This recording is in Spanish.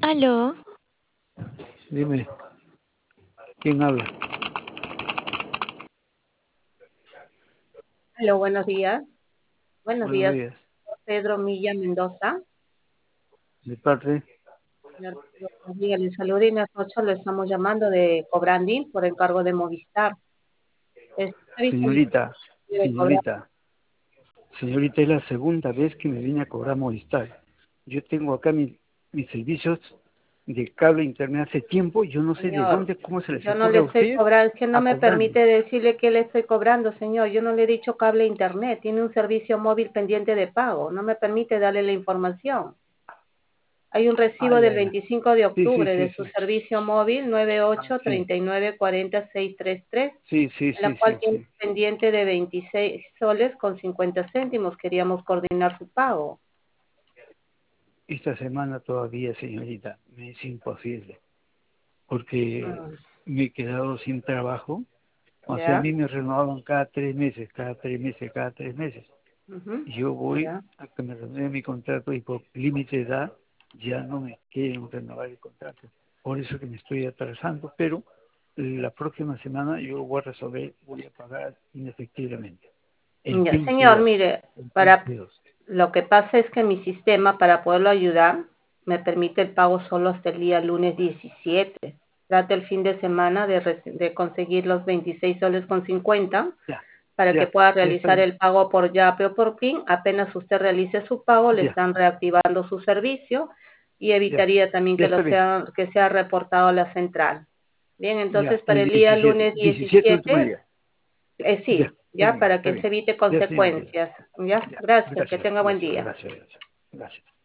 Aló, Dime, ¿quién habla? Hola, buenos días. Buenos Buenos días, días. Pedro Milla Mendoza. De parte, Señor Pedro Milla, le saludo y buenas noches. Lo estamos llamando de Cobranding por encargo de Movistar. Está disponible señorita, de cobrar. señorita, señorita, es la segunda vez que me viene a cobrar Movistar. Yo tengo acá mis servicios de cable internet hace tiempo, yo no sé de Señor, dónde, cómo se les yo no le ocurre a estoy ustedes cobrando, es que no a me cobrarme. permite decirle que le estoy cobrando, señor. Yo no le he dicho cable e internet. Tiene un servicio móvil pendiente de pago. No me permite darle la información. Hay un recibo Ay, del ay, ay. 25 de Sí, sí, octubre sí, de su sí. servicio móvil Ah, sí, 9839400633, sí, sí, en la sí, cual sí, tiene sí. pendiente de 26 soles con 50 céntimos. Queríamos coordinar su pago. Esta semana todavía, señorita, me es imposible, porque Mm, me he quedado sin trabajo. O sea, a ¿Ya? mí me renovaban cada 3 meses, cada 3 meses, cada 3 meses. Ujú, Yo voy ¿ya? a que me renueve mi contrato y por límite de edad ya no me quieren renovar el contrato. Por eso que me estoy atrasando, pero la próxima semana yo voy a resolver, voy a pagar inefectivamente. El Ya, PIN señor, P2. mire, El PIN para P2. lo que pasa es que mi sistema, para poderlo ayudar, me permite el pago solo hasta el día lunes 17. Trate el fin de semana de conseguir los 26 soles con 50 Ya, para que ya, pueda ya está realizar bien. el pago por Yape o por PIN. Apenas usted realice su pago, le Ya, están reactivando su servicio y ya, evitaría también ya que está bien. que sea reportado a la central. Bien, entonces Ya, para el el día 17. lunes 17 último 17, día. Ya, sí, está ya bien, para está que se bien. evite Ya, señorita. consecuencias. Ya, Ya, gracias, que gracias, tenga buen gracias, día. gracias, gracias. Gracias.